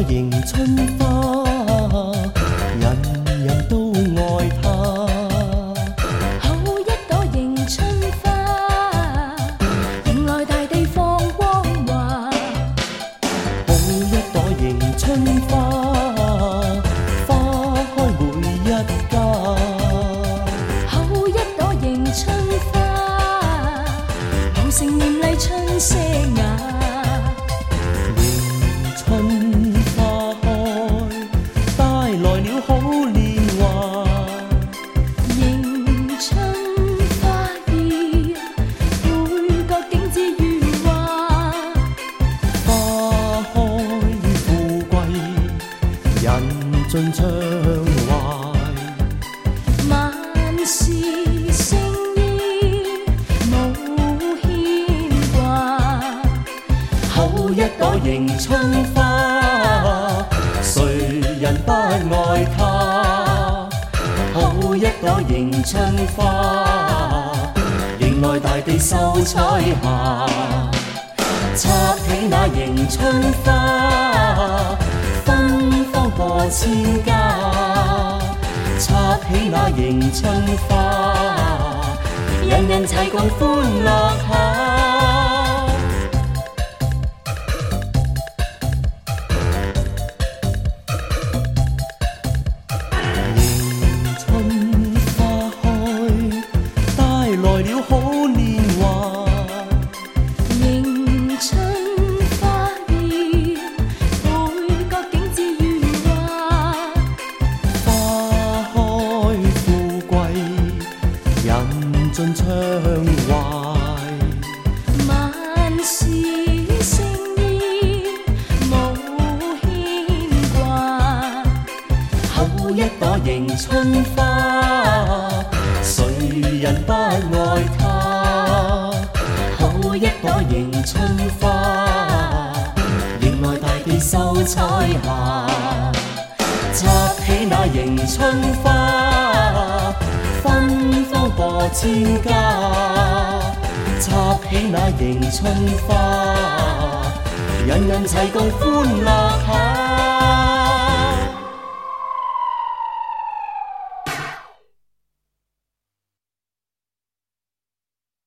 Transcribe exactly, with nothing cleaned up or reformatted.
迎春花，人人都愛它。 好一朵迎春花，迎來大地放光華。 好一朵迎春花，花開每一家。 好一朵迎春花，茂盛豔麗春色雅。 春花開，帶來了好年華。 迎春花意，每個景致如畫。 花開富貴，人盡暢懷。 萬事勝意，無牽掛。 好一朵迎春花，誰人不愛它？好一朵迎春花，迎來大地秀彩霞。插起那迎春花，芬芳過千家。插起那迎春花，人人齊共歡樂下。來了好年華， 迎春花意，每個景致如畫。 花開富貴，人盡暢懷。 萬事勝意，無牽掛。 好一朵迎春花，誰人不愛它？好一朵迎春花，迎來大地秀彩霞。插起那迎春花，芬芳過千家。插起那迎春花，人人齊共歡樂下。